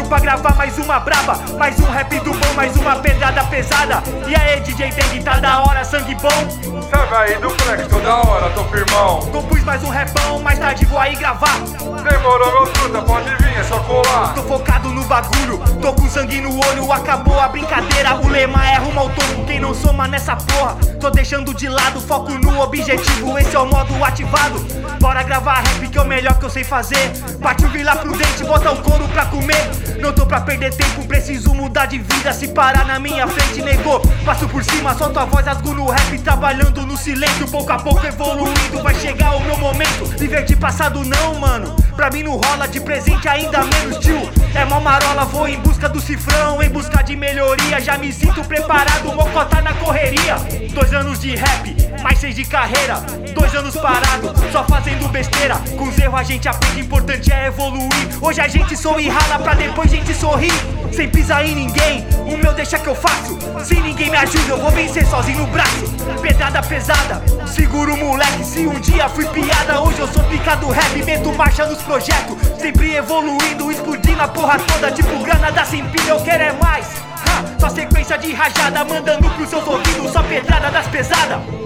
pra gravar mais uma braba, mais um rap do bom, mais uma pedrada pesada. E aí DJ Dengue, tá da hora, sangue bom? Serve aí do flex, toda hora, tô firmão. Compus mais um repão, mais tarde vou aí gravar. Demorou meu truta, pode vir, é só colar. Tô focado no bagulho, tô com sangue no olho, acabou a brincadeira. O lema é rumo ao topo, quem não soma nessa porra. Tô deixando de lado, foco no objetivo, esse é o modo ativado. Bora gravar rap que é o melhor que eu sei fazer. Partiu vir lá pro dente, bota o couro pra comer. Não tô pra perder tempo, preciso mudar de vida. Se parar na minha frente, negou, passo por cima, solto a voz, rasgo no rap. Trabalhando no silêncio, pouco a pouco evoluindo. Vai chegar o meu momento, viver de passado não, mano. Pra mim não rola, de presente ainda menos, tio. É mó marola, vou em busca do cifrão, em busca de melhoria. Já me sinto preparado, mocota na correria. 2 anos de rap, mais 6 de carreira. 2 anos parado, só fazendo besteira. Com os erros a gente aprende, importante é evoluir. Hoje a gente sorri e rala pra depois gente sorrir. Sem pisar em ninguém, o meu deixa que eu faço. Se ninguém me ajuda eu vou vencer sozinho no braço. Pedrada pesada, seguro o moleque. Se um dia fui piada, hoje eu sou pica do rap. Meto marcha nos projetos, sempre evoluindo, explodindo a porra toda. Tipo grana da Simpina, eu quero é mais. Só sequência de rajada, mandando pros seus ouvidos, só pedrada das pesadas.